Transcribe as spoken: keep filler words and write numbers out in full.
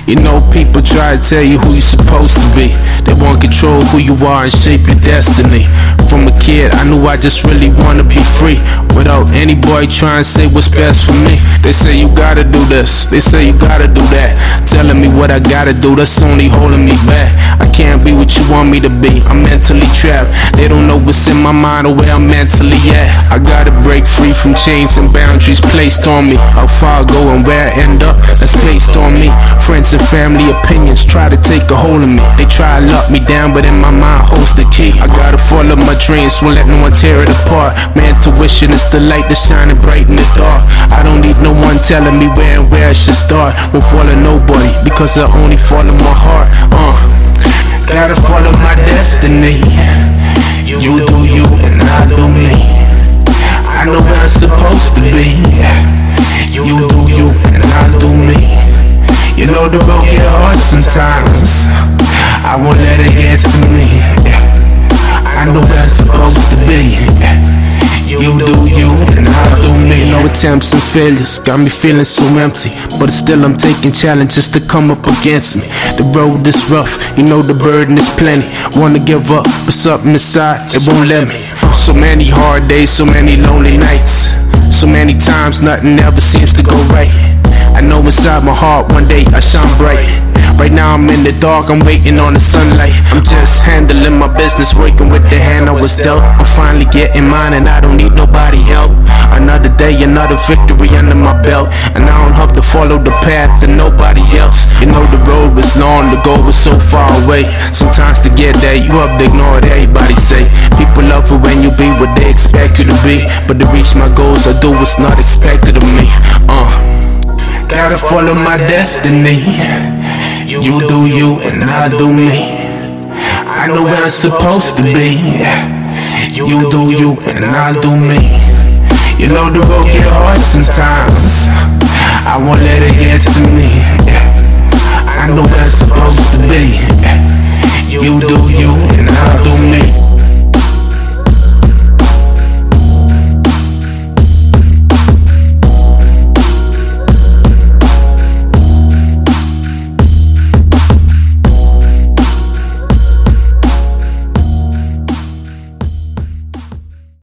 You know people try to tell you who you're supposed to be. They want control who you are and shape your destiny. From a kid, I knew I just really wanna be free, without any boy trying to say what's best for me. They say you gotta do this, they say you gotta do that, telling me what I gotta do, that's only holding me back. I can't be what you want me to be, I'm mentally trapped. They don't know what's in my mind or where I'm mentally at. I gotta break free from chains and boundaries placed on me. How far I go and where I end up, that's placed on me. Friends and family opinions try to take a hold of me. They try to lock me down, but in my mind holds the key. I gotta follow my dreams, won't let no one tear it apart. Man, tuition is the light that's shining bright in the dark. I don't need no one telling me where and where I should start. Won't follow nobody, because I only follow my heart. Uh, gotta follow my destiny. You do you and I do me. I know where I'm supposed to be. You do you and I do me. You know the road get hard sometimes, I won't let it get to me. I know where I'm supposed to be. You do you and I do me. No attempts and failures got me feeling so empty, but still I'm taking challenges to come up against me. The road is rough, you know the burden is plenty. Wanna give up, but something inside, it won't let me. So many hard days, so many lonely nights, so many times nothing ever seems to go right. I know inside my heart one day I shine bright. Right now I'm in the dark, I'm waiting on the sunlight. I'm just handling my business, working with the hand I was dealt. I'm finally getting mine and I don't need nobody help. Another day, another victory under my belt, and I don't have to follow the path of nobody else. You know the road was long, the goal was so far away. Sometimes to get there, you have to ignore what everybody say. People love it when you be what they expect you to be, but to reach my goals I do what's not expected of me. Uh, gotta follow my destiny. You do you and I do me. I know where I'm supposed to be. You do you and I do me. You know the road get hard sometimes, I won't let it get to me. I know where I'm supposed to be. You do you and I do me.